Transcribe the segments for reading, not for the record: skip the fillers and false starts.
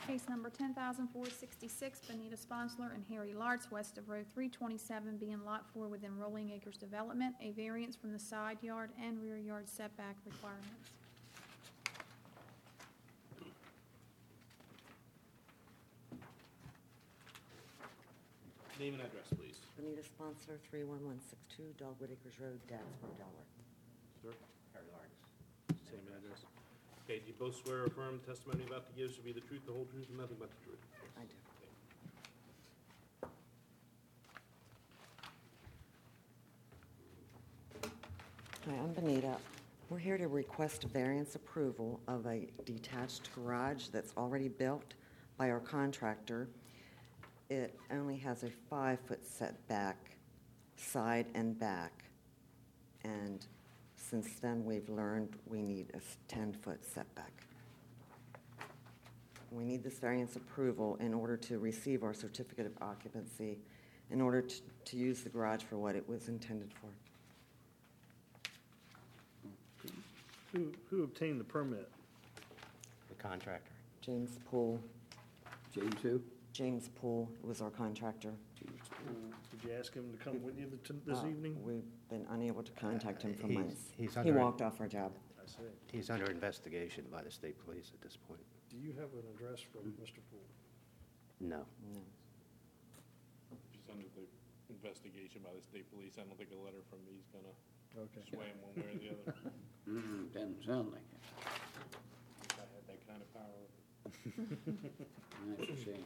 Case number 10,466, Benita Sponsler and Harry Lartz, west of Road 327, B in Lot 4 within Rolling Acres Development, a variance from the side yard and rear yard setback requirements. Name and address, please. Benita Sponsler, 31162 Dogwood Acres Road, Daxboro, Delaware. Sir? Harry Lawrence. Same address. Okay, do you both swear or affirm the testimony about to give should be the truth, the whole truth, and nothing but the truth? I do. Hi, I'm Benita. We're here to request variance approval of a detached garage that's already built by our contractor. It only has a 5-foot setback, side and back. And since then, we've learned we need a 10-foot setback. We need this variance approval in order to receive our certificate of occupancy, in order to use the garage for what it was intended for. Who obtained the permit? The contractor. James Poole. James who? James Poole was our contractor. Did you ask him to come with you this evening? We've been unable to contact him for He's- months. he's He under- walked off our job. I see. He's under investigation by the state police at this point. Do you have an address from Mr. Poole? No. No. He's under the investigation by the state police. I don't think a letter from me is gonna Okay. sway him one way or the other. Doesn't sound like it. If I had that kind of power. That's a shame.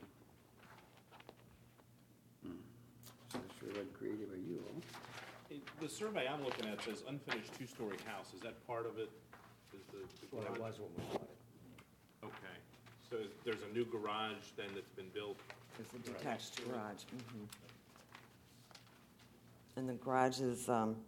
So sure what creative are you, huh? The survey I'm looking at says unfinished two-story house. Is that part of it? Is the Well, it garage? was when we bought it. Okay. So there's a new garage then that's been built? It's a detached garage. Mhm. And the garage is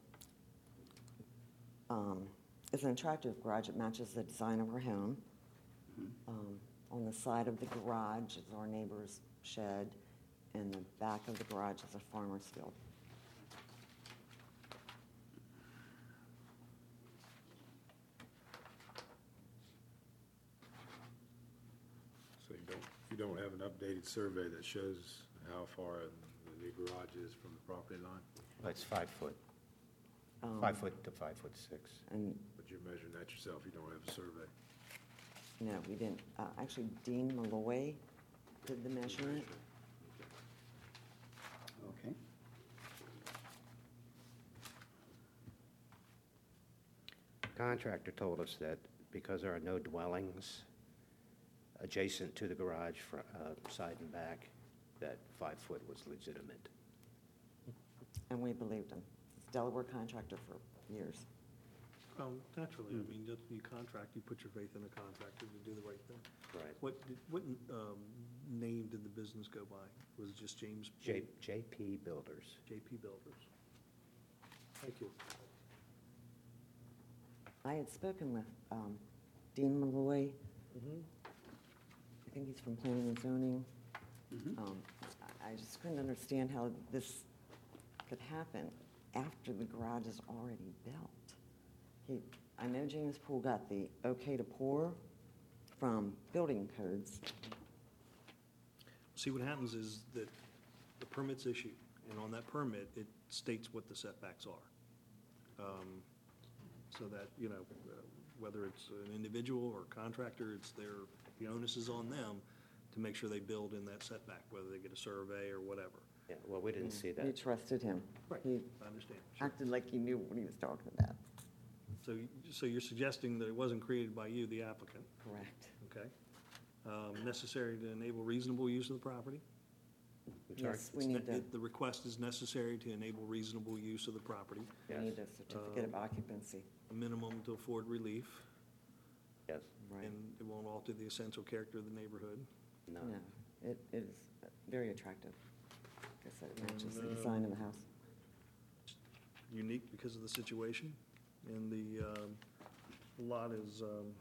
an attractive garage. It matches the design of our home. On the side of the garage is our neighbor's shed, and the back of the garage is a farmer's field. So you don't have an updated survey that shows how far the new garage is from the property line? But it's 5 foot. Um, 5 foot to 5'6". And But you're measuring that yourself, you don't have a survey. no, we didn't. Actually, Dean Malloy did the measurement. Okay. Contractor told us that because there are no dwellings adjacent to the garage, side and back, that 5 foot was legitimate. And we believed him. He's a Delaware contractor for years. Naturally, I mean, you contract, you put your faith in a contractor to do the right thing. Right. What name did the business go by? Was it just James? Poole? JP Builders. JP Builders. Thank you. I had spoken with Dean Malloy. Mm-hmm. I think he's from Planning and Zoning. I just couldn't understand how this could happen after the garage is already built. I know James Poole got the okay to pour from building codes. See, what happens is that the permit's issued, and on that permit, it states what the setbacks are. So that, whether it's an individual or a contractor, the onus is on them to make sure they build in that setback, whether they get a survey or whatever. Yeah, well, we didn't see We that. trusted him. Right. He I understand. Sure. acted like he knew what he was talking about. So you're suggesting that it wasn't created by you, the applicant, Correct. okay? Necessary to enable reasonable use of the property? I'm sorry? Yes, we need to, The request is necessary to enable reasonable use of the property, we Yes. need a certificate of occupancy. a minimum to afford relief, Yes. Right. and it won't alter the essential character of the neighborhood. No. No, it is very attractive. Like I said, it matches the And, design of the house. Unique because of the situation, and the lot is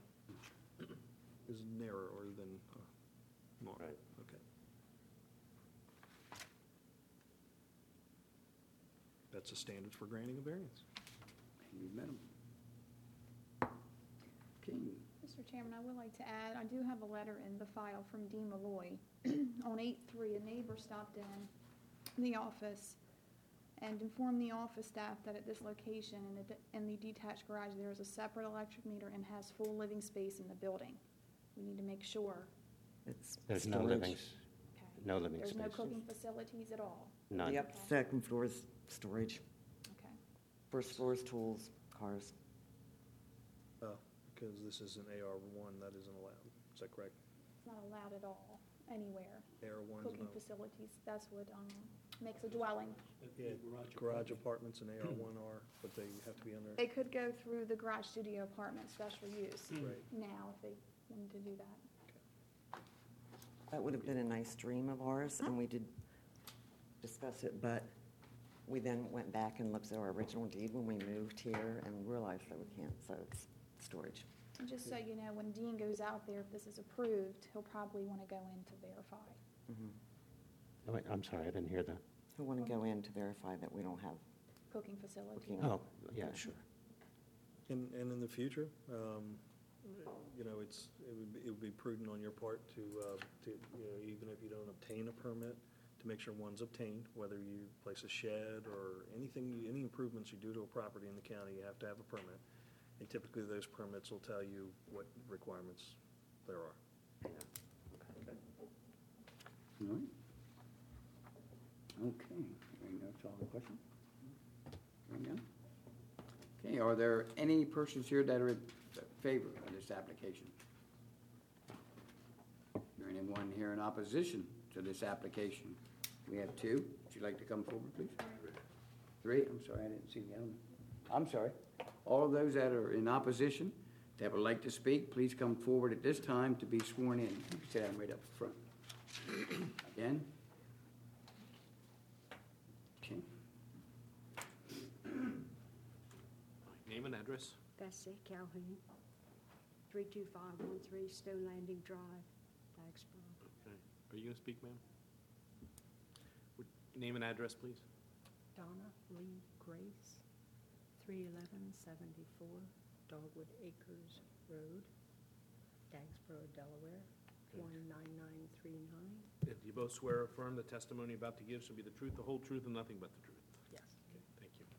narrower than normal. Right. Okay. That's a standard for granting a variance. You met him. King. Mr. Chairman, I would like to add, I do have a letter in the file from Dean Malloy. On 8/3, a neighbor stopped in the office and informed the office staff that at this location in the detached garage, there is a separate electric meter and has full living space in the building. We need to make sure. It's There's no storage. living, Okay. no living There's no space. cooking facilities at all. None. Yep, second floor is storage. Okay. First floor is tools, cars. Because this is an AR1, that isn't allowed. Is that correct? It's not allowed at all, anywhere. AR1's Cooking no. facilities, that's what makes a dwelling. Yeah, garage apartments and AR1 are, but they have to be under, They could go through the garage studio apartment special use right. now if they wanted to do that. That would have been a nice dream of ours, and we did discuss it, but we then went back and looked at our original deed when we moved here and realized that we can't, so it's storage. And just so you know, when Dean goes out there, if this is approved, he'll probably want to go in to verify. Oh, wait, I'm sorry, I didn't hear that. Who want to go in to verify that we don't have Cooking facility. cooking? Oh, yeah, sure. And in the future, you know, it would be prudent on your part to, you know, even if you don't obtain a permit, to make sure one's obtained, whether you place a shed or anything, any improvements you do to a property in the county, you have to have a permit. And typically, those permits will tell you what requirements there are. Okay. All right. Okay, hearing no further question? Hearing none? Okay, are there any persons here that are in favor of this application? Is there anyone here in opposition to this application? We have two. Would you like to come forward, please? Three? I'm sorry, I didn't see the other one. I'm sorry. All of those that are in opposition that would like to speak, please come forward at this time to be sworn in. You can sit down right up front. Again? Okay. Name and address. Bessie Calhoun, 32513 Stone Landing Drive, Blacksboro. Okay. Are you going to speak, ma'am? Name and address, please. Donna Lee Grace, 31174 Dogwood Acres Road, Dagsboro, Delaware, 19939. And do you both swear or affirm the testimony about to give shall be the truth, the whole truth, and nothing but the truth? Yes. Okay, thank you.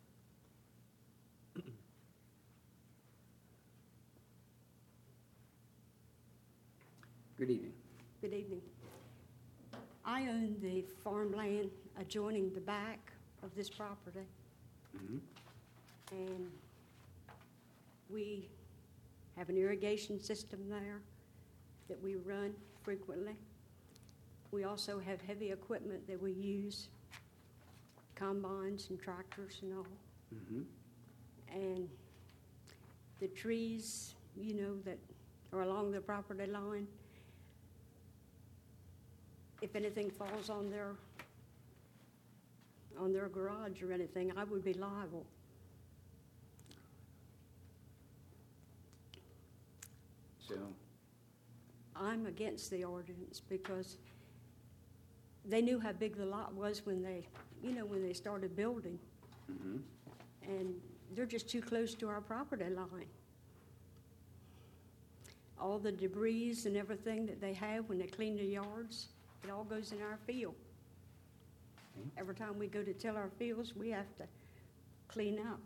Good evening. Good evening. I own the farmland adjoining the back of this property, Mhm. and we have an irrigation system there that we run frequently. We also have heavy equipment that we use, combines and tractors and all. Mhm. And the trees, you know, that are along the property line, if anything falls on their garage or anything, I would be liable. So, I'm against the ordinance because they knew how big the lot was when they, when they started building. mhm. And they're just too close to our property line. All the debris and everything that they have when they clean their yards, it all goes in our field. Okay. Every time we go to till our fields, we have to clean up.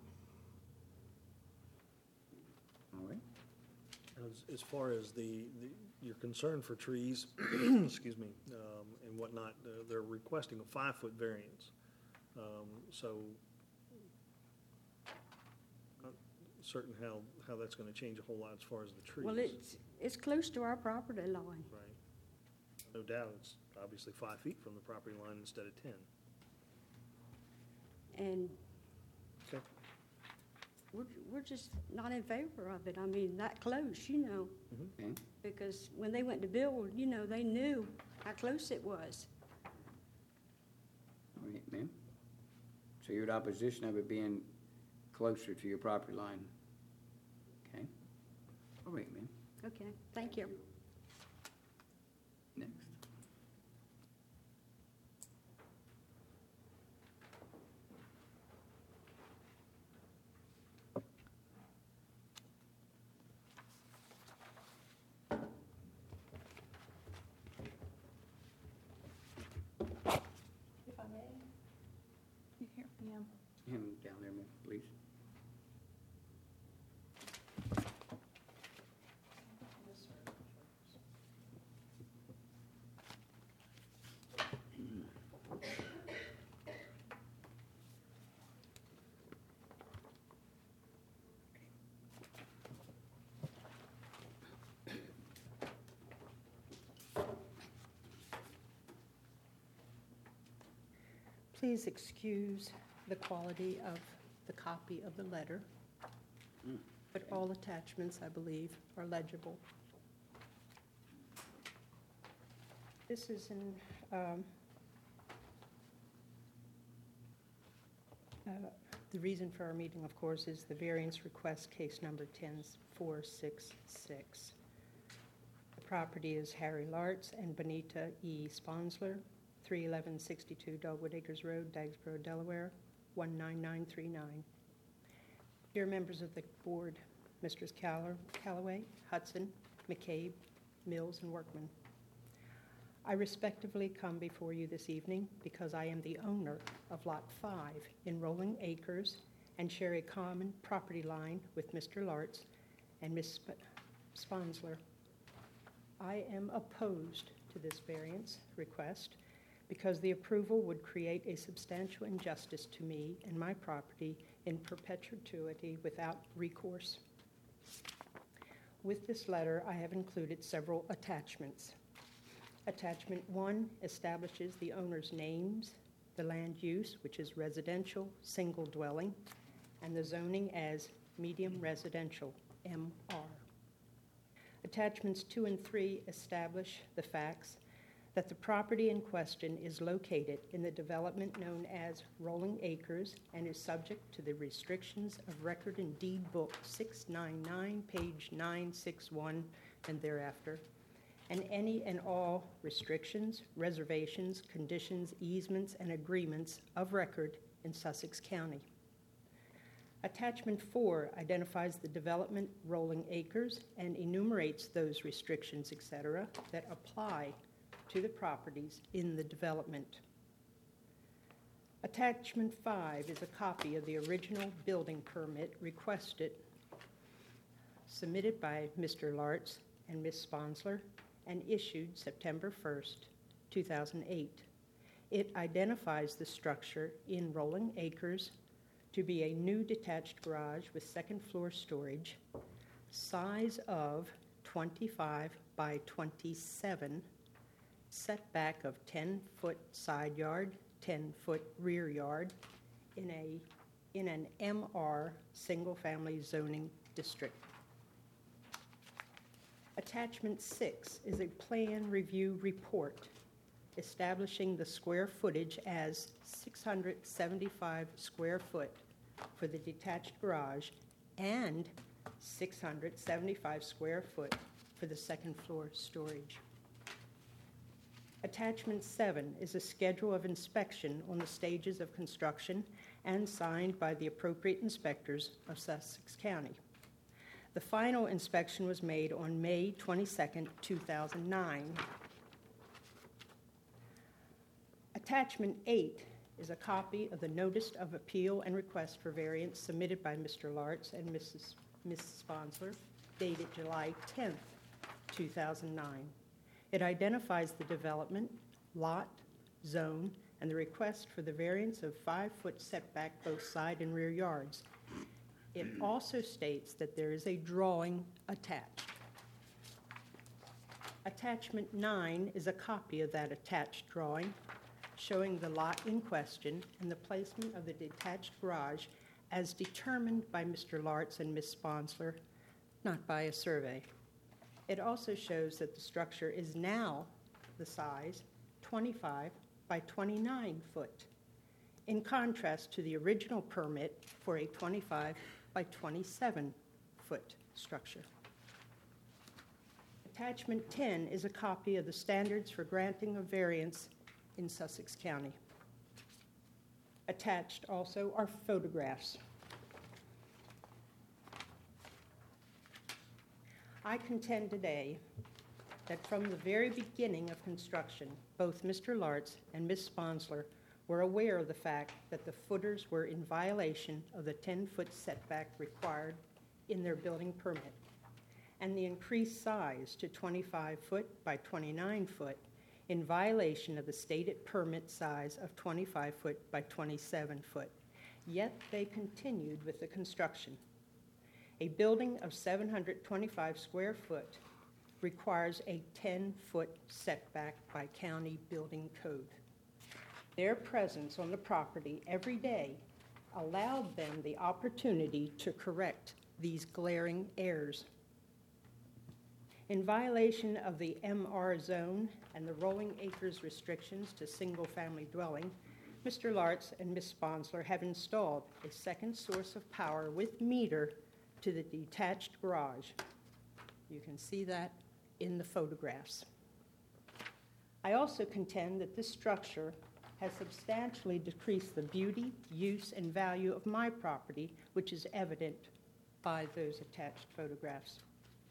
All right. As far as your concern for trees, excuse me, and whatnot, they're requesting a 5-foot variance. So, not certain how that's going to change a whole lot as far as the trees. Well, it's close to our property line. Right. No doubt, it's obviously 5 feet from the property line instead of 10. And Okay. we're just not in favor of it. I mean, that close, Okay. because when they went to build, they knew how close it was. All right, ma'am. So you're in opposition of it being closer to your property line? Okay. All right, ma'am. Okay, thank you. Next. Please excuse the quality of the copy of the letter, but all attachments, I believe, are legible. This is the reason for our meeting, of course, is the variance request case number 10466. The property is Harry Lartz and Benita E. Sponsler, 31162 Dogwood Acres Road, Dagsboro, Delaware, 19939. Dear members of the board, Misters Callaway, Hudson, McCabe, Mills, and Workman, I respectively come before you this evening because I am the owner of Lot 5 in Rolling Acres and share a common property line with Mr. Lartz and Ms. Sponsler. I am opposed to this variance request because the approval would create a substantial injustice to me and my property in perpetuity without recourse. With this letter, I have included several attachments. Attachment 1 establishes the owner's names, the land use, which is residential single dwelling, and the zoning as medium residential, MR. Attachments 2 and 3 establish the facts that the property in question is located in the development known as Rolling Acres and is subject to the restrictions of Record and Deed Book 699, page 961, and thereafter, and any and all restrictions, reservations, conditions, easements, and agreements of record in Sussex County. Attachment 4 identifies the development Rolling Acres and enumerates those restrictions, etc., that apply to the properties in the development. Attachment 5 is a copy of the original building permit requested, submitted by Mr. Lartz and Ms. Sponsler, and issued September 1st, 2008. It identifies the structure in Rolling Acres to be a new detached garage with second floor storage, size of 25 by 27, setback of 10-foot side yard, 10-foot rear yard in an MR single-family zoning district. Attachment 6 is a plan review report establishing the square footage as 675 square foot for the detached garage and 675 square foot for the second floor storage. Attachment 7 is a schedule of inspection on the stages of construction and signed by the appropriate inspectors of Sussex County. The final inspection was made on May 22, 2009. Attachment 8 is a copy of the Notice of Appeal and Request for Variance submitted by Mr. Lartz and Ms. Sponsler, dated July 10, 2009. It identifies the development, lot, zone, and the request for the variance of 5-foot setback both side and rear yards. It also states that there is a drawing attached. Attachment 9 is a copy of that attached drawing showing the lot in question and the placement of the detached garage as determined by Mr. Lartz and Ms. Sponsler, not by a survey. It also shows that the structure is now the size 25 by 29 foot, in contrast to the original permit for a 25 by 27 foot structure. Attachment 10 is a copy of the standards for granting of variance in Sussex County. Attached also are photographs. I contend today that from the very beginning of construction, both Mr. Lartz and Ms. Sponsler were aware of the fact that the footers were in violation of the 10-foot setback required in their building permit, and the increased size to 25 foot by 29 foot in violation of the stated permit size of 25 foot by 27 foot. Yet they continued with the construction. A building of 725 square foot requires a 10-foot setback by county building code. Their presence on the property every day allowed them the opportunity to correct these glaring errors. In violation of the MR zone and the rolling acres restrictions to single-family dwelling, Mr. Lartz and Ms. Sponsler have installed a second source of power with meter to the detached garage. You can see that in the photographs. I also contend that this structure has substantially decreased the beauty, use, and value of my property, which is evident by those attached photographs.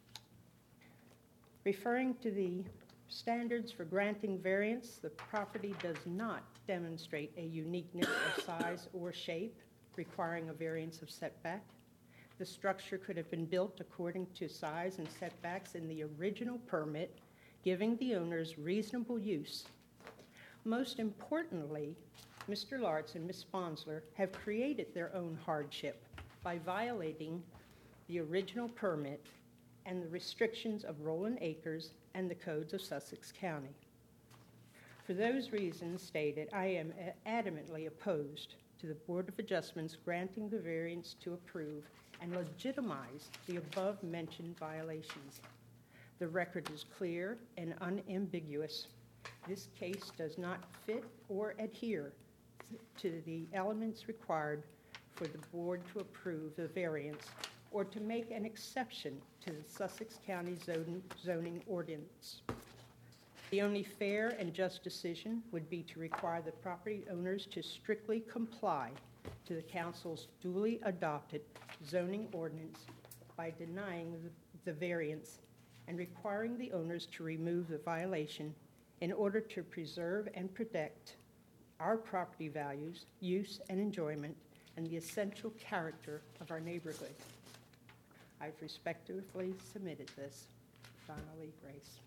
Referring to the standards for granting variance, the property does not demonstrate a uniqueness of size or shape requiring a variance of setback. The structure could have been built according to size and setbacks in the original permit, giving the owners reasonable use. Most importantly, Mr. Lartz and Ms. Sponsler have created their own hardship by violating the original permit and the restrictions of Roland Acres and the codes of Sussex County. For those reasons stated, I am adamantly opposed to the Board of Adjustments granting the variance to approve and legitimize the above-mentioned violations. The record is clear and unambiguous. This case does not fit or adhere to the elements required for the board to approve the variance or to make an exception to the Sussex County zoning ordinance. The only fair and just decision would be to require the property owners to strictly comply to the council's duly adopted zoning ordinance by denying the variance and requiring the owners to remove the violation in order to preserve and protect our property values, use, and enjoyment, and the essential character of our neighborhood. I've respectfully submitted this. Donna Lee Grace.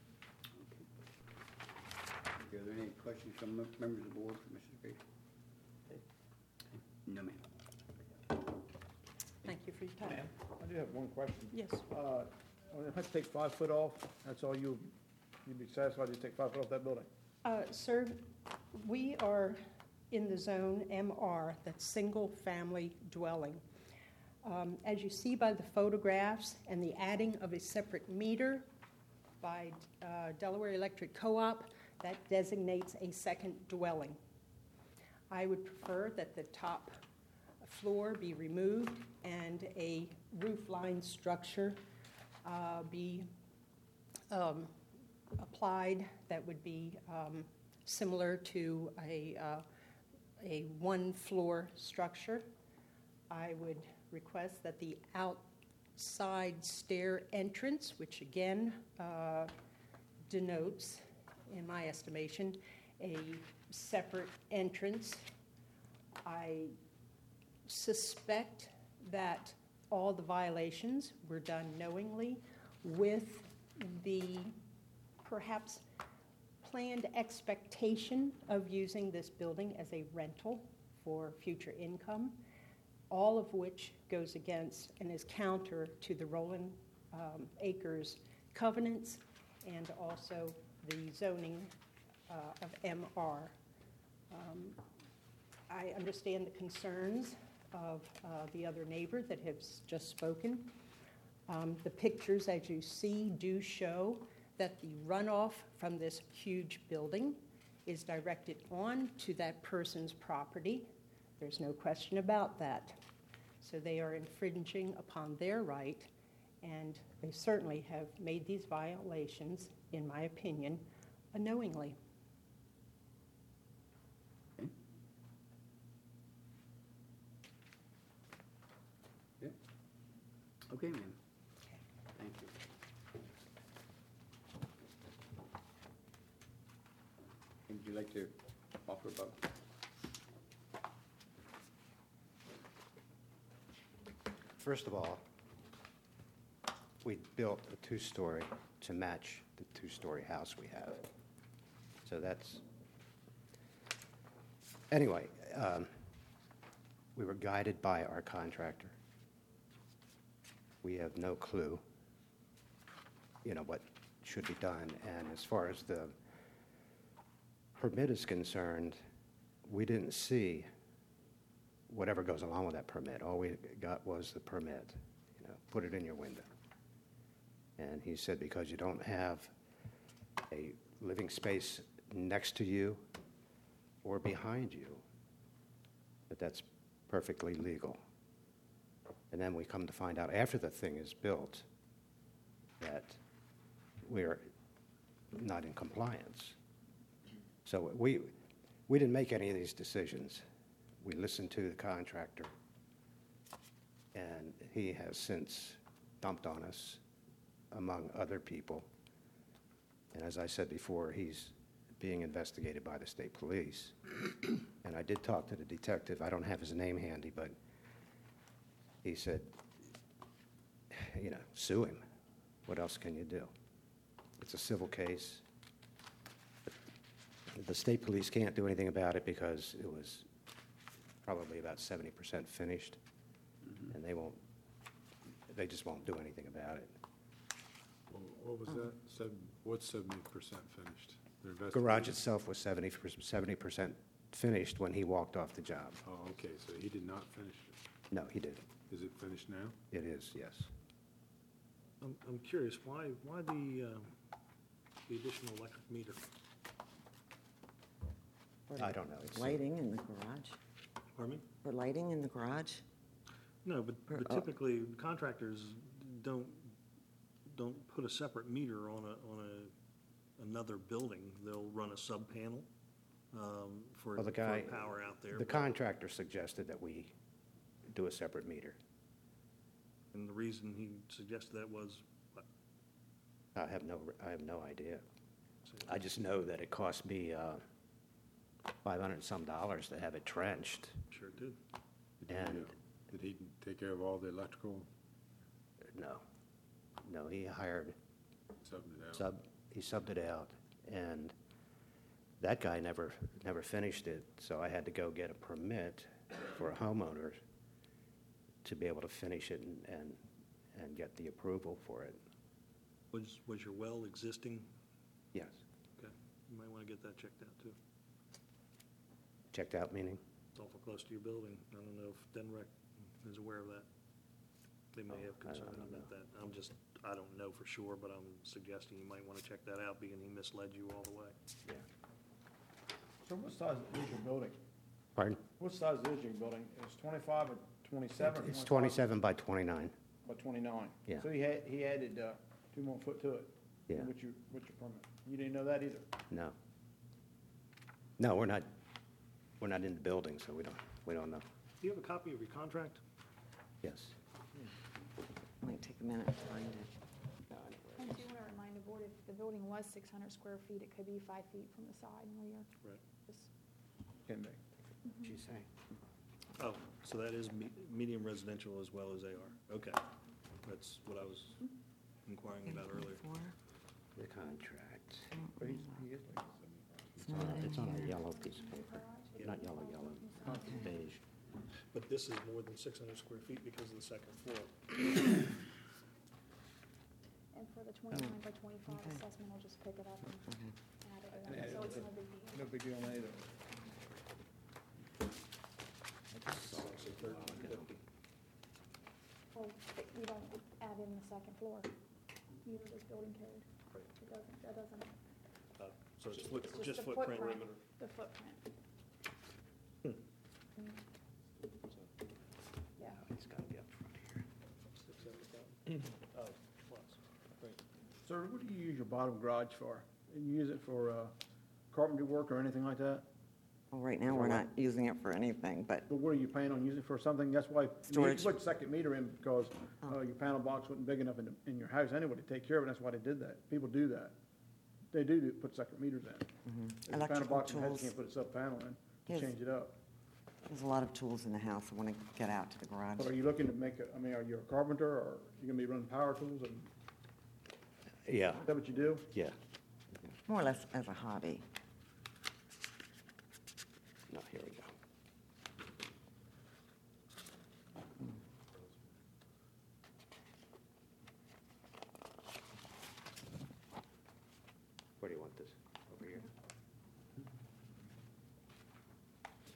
Are there any questions from members of the board for Mrs. Grace? No, ma'am. Thank you for your time. Ma'am, I do have one question. Yes. When I have to take 5 foot off, that's all you'd be satisfied to take 5 foot off that building? Sir, we are in the zone MR, that's single-family dwelling. As you see by the photographs and the adding of a separate meter by Delaware Electric Co-op, that designates a second dwelling. I would prefer that the top floor be removed and a roof-line structure be applied that would be similar to a one-floor structure. I would request that the outside stair entrance, which again denotes, in my estimation, a separate entrance. I suspect that all the violations were done knowingly with the perhaps planned expectation of using this building as a rental for future income, all of which goes against and is counter to the Roland Acres covenants and also the zoning of MR. I understand the concerns of the other neighbor that has just spoken. The pictures, as you see, do show that the runoff from this huge building is directed on to that person's property. There's no question about that. So they are infringing upon their right, and they certainly have made these violations, in my opinion, unknowingly. Okay. Yeah. Okay, ma'am. Thank you. Would you like to offer about? First of all, we built a 2-story to match the 2-story house we have. So that's, anyway, we were guided by our contractor. We have no clue, what should be done. And as far as the permit is concerned, we didn't see whatever goes along with that permit. All we got was the permit, put it in your window. And he said because you don't have a living space next to you or behind you, that's perfectly legal. And then we come to find out after the thing is built that we're not in compliance. So we didn't make any of these decisions. We listened to the contractor, and he has since dumped on us, among other people. And as I said before, he's being investigated by the state police. And I did talk to the detective. I don't have his name handy, but he said, sue him. What else can you do? It's a civil case. The state police can't do anything about it because it was probably about 70% finished, and they just won't do anything about it. What was that? What's 70% finished? Their The garage investigation? itself was 70% finished when he walked off the job. Oh, okay, so he did not finish it. No, he didn't. Is it finished now? It is, yes. I'm curious, why the additional electric meter? I don't know. It's, Lighting in the garage? Pardon me? For lighting in the garage? No, but typically contractors don't put a separate meter on another building. They'll run a sub-panel for Well, the guy- power out there. the contractor suggested that we do a separate meter. And the reason he suggested that was, what? I have no idea. I just know that it cost me $500 and some to have it trenched, Sure did. and Did he take care of all the electrical, no, he hired subbed it out? he subbed it out, and that guy never finished it, so I had to go get a permit for a homeowner to be able to finish it and get the approval for it. Was your well existing? Yes. Okay, you might want to get that checked out too. Checked out, meaning? It's awful close to your building. I don't know if Denrec is aware of that. They may have I don't concern know. about that. I don't know for sure, but I'm suggesting you might want to check that out, being he misled you all the way. Yeah. So what size is your building? Pardon? What size is your building? It's 25 or 27? It's 27 by 29. By 29? Yeah. So he added 2 more foot to it? Yeah. With your permit? You didn't know that either? No. No, we're not in the building, so we don't know. Do you have a copy of your contract? Yes. Might take a minute to find it. I do want to remind the board, if the building was 600 square feet, it could be 5 feet from the side and rear. Right. Just- Can be. What'd she say? Oh, so that is medium residential as well as AR. Okay. That's what I was inquiring about earlier. The contract. But he is like It's on a yellow piece of paper. Not yellow, beige. But this is more than 600 square feet because of the second floor. And for the 29 by 25 okay. assessment, I'll just pick it up and add it And in, add so it it's to- no big deal. no big deal on either. So it's 1350. Well, we don't add in the second floor. Neither does building code. Right. That doesn't, So it's it's just the footprint perimeter. The footprint. Hmm. Yeah. It's got to be up front here. 670,000. Oh, plus. Great. Sir, what do you use your bottom garage for? You use it for carpentry work or anything like that? Well, right now, we're not using it for anything, but But what are you planning on using it for? Something, that's why, you Storage. put second meter in because Oh. your panel box wasn't big enough in your house anyway to take care of it. That's why they did that. People do that. They do put second meters in. If your panel electrical box in the house, you tools. can't put a sub panel in, Yes. change it up. There's a lot of tools in the house I want to get out to the garage. But are you looking to make it, are you a carpenter or are you gonna be running power tools and, Yeah, is that what you do? yeah. More or less as a hobby. No, here we go. Where do you want this? Over here?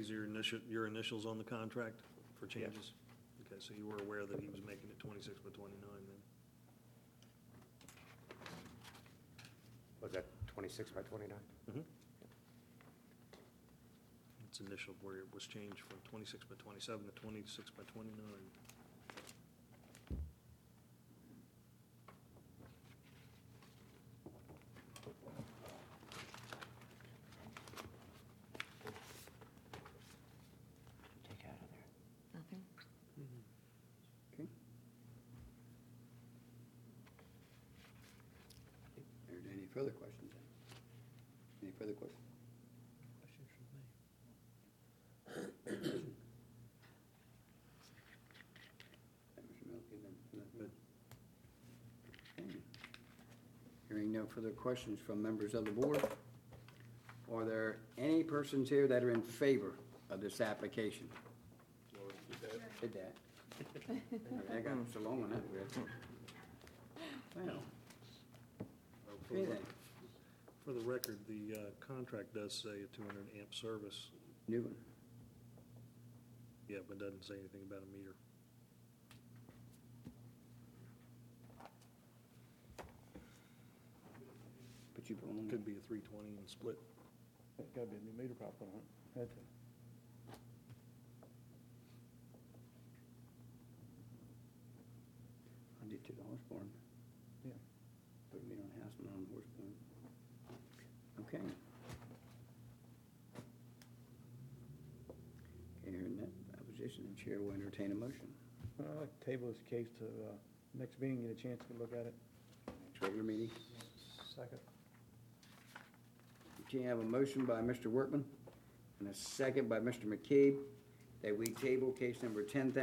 these are your initials on the contract for changes? Okay, so you were aware that he was making it 26 by 29 then? Was that 26 by 29? It's initial where it was changed from 26 by 27 to 26 by 29. Take out of there. Nothing? Okay. Are there any further questions? Any further questions? Mr. Milky, then. Okay. Hearing no further questions from members of the board, are there any persons here that are in favor of this application? Did that. I got so long on that, Rick. Well, okay then, For the record, the contract does say a 200 amp service. new one. Yeah, but doesn't say anything about a meter. But you put on. Could be a 320 and split. It's gotta be a new meter pop on it. Had to. I did to the Horseborn. Yeah. Put a meter on the house and on the Horseborn. Okay. Okay, hearing that opposition, the chair will entertain a motion. I'd like to table this case to, next meeting, get a chance to look at it. Next regular meeting. Second. Okay, I have a motion by Mr. Workman and a second by Mr. McCabe that we table case number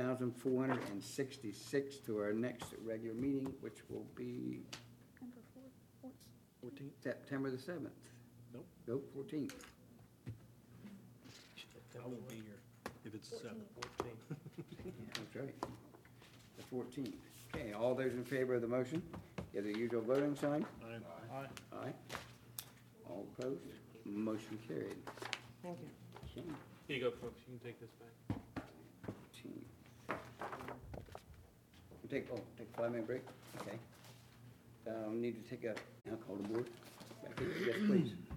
10,466 to our next regular meeting, which will be Number 14? September the 7th. Nope. Nope, 14th. I won't be here if it's the 7th. That's right. The 14th. Okay, all those in favor of the motion, give the usual voting sign. Aye. Aye. All opposed? Motion carried. Thank you. Okay. Here you go, folks, you can take this back. 14th. We'll take a 5-minute break? Okay. Need to take a, I'll call the board. Back in. Yes, please.